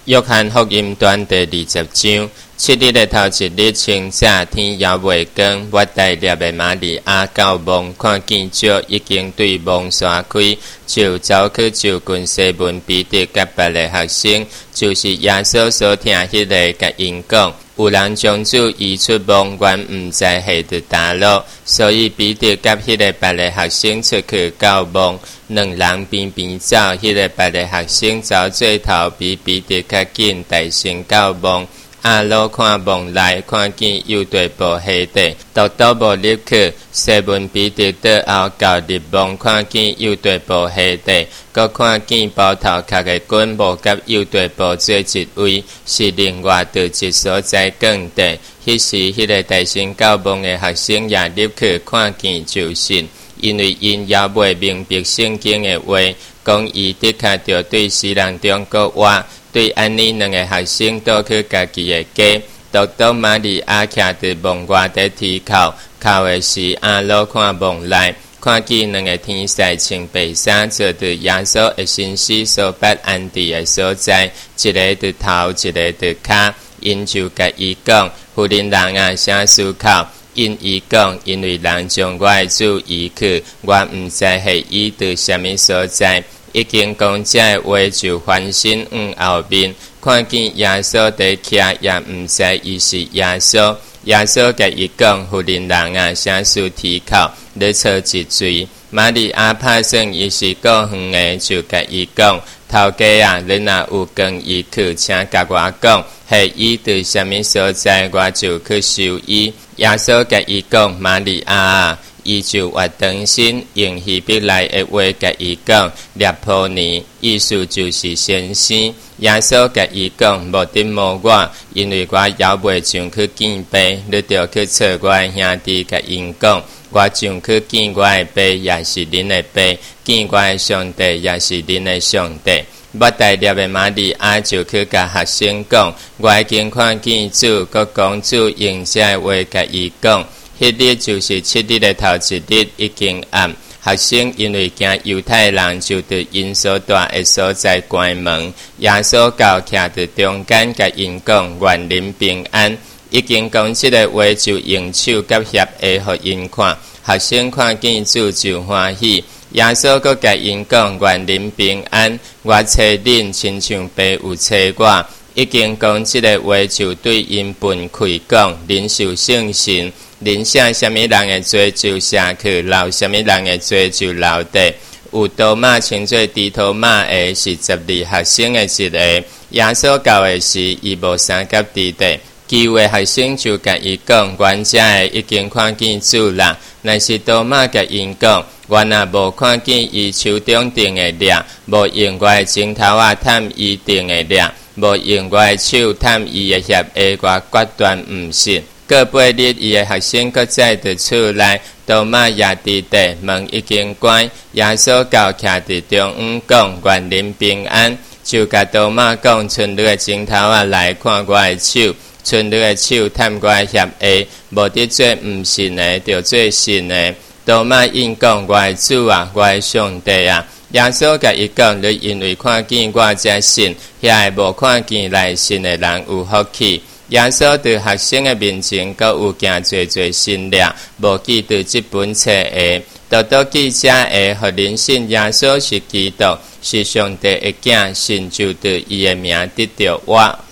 约翰福音段第20章，7日的头一日清早，天还未光，我带粒的玛利亚到梦，看见石已经对梦散开，就走去就近西门彼得甲别个学生，就是耶稣所听迄个，甲因讲。有人将主移出梦，原毋知下伫倒落，所以彼得甲迄个别个学生出去到梦，两人边边走，迄个别个学生走最头，比彼得较紧，大声到梦。阿罗看梦来，看见有大部下地，都无入去。西门彼得倒后到入梦，看见有大部下地，佮看见包头壳的滚木甲有大部做一位，是另外伫一所在更地。迄时，迄个大声到梦的学生也入去看见就信，因为因也未明白圣经的话，讲伊的确着对世人中国话。对安尼两个学生倒去家己的家，独玛利亚徛伫梦外的梯口，靠的是阿罗看梦来，看见两个天使穿白衫，坐伫耶稣的身尸所摆安置的所在，一个伫头，一个伫骹，因就甲伊讲：妇人人啊，啥思考？因伊讲，因为人将我的主移去，我毋知系伊伫什么所在。已经讲这的话，就翻身后面，看见耶稣在徛，也毋知伊是耶稣。耶稣甲伊讲：妇人人啊，啥事啼哭？你错一罪。玛利亚拍算伊是够远的，就甲伊讲：头家啊，你若有跟伊去，请甲我讲，系伊伫什么所在，我就去收伊。耶稣甲伊讲：玛利亚啊。伊就活长身，用希伯来的话甲伊讲，列波尼，意思就是先生。耶稣甲伊讲，无得无我，因为我还未上去见爸，你着去找我的兄弟甲因讲，我上去见我的爸，也是恁的爸；见我的上帝，也是恁的上帝。我带粒的玛利亚就去甲学生讲，我已经看见主，佮讲主用这的话甲伊讲。迄日就是7日的头一日，已经暗。学生因为惊犹太人，就伫因所住的所在关门。耶稣到徛伫中间，甲因讲：愿恁平安。已经讲即个话，就用手甲协下互因看。学生看见主就欢喜。耶稣佮甲因讲：愿恁平安。我找恁，亲像爸有找我。已经讲即个话，就对因分开讲：恁受圣神。恁写什么人的罪就写去，留什么人的罪就留地。有多马称作低头马的是12学生的一个。耶稣到的时，伊无三甲地地，其余学生就甲伊讲：阮遮的已经看见主啦。若是多马甲因讲：阮也无看见伊手中钉的粒，无用我的指头啊探伊钉的粒，无用我的手探伊的血液，我决断毋信。过8日，伊的学生搁再伫厝内，多马也伫地，门已经关。耶稣到徛伫中央讲：愿恁平安。就甲多马讲：剩你的指头啊来看我的手，剩你的手探我的血液，无得做毋信的，就做信的。多马应讲：我的主啊，我的上帝啊。耶稣甲伊讲：你因为看见我才信，遐个无看见来信的人有福气。耶稣伫学生的面前，阁有行做新略，无记伫即本册的，多记者的，互人信耶稣是基督，是上帝的囝，信就伫伊的名得着我。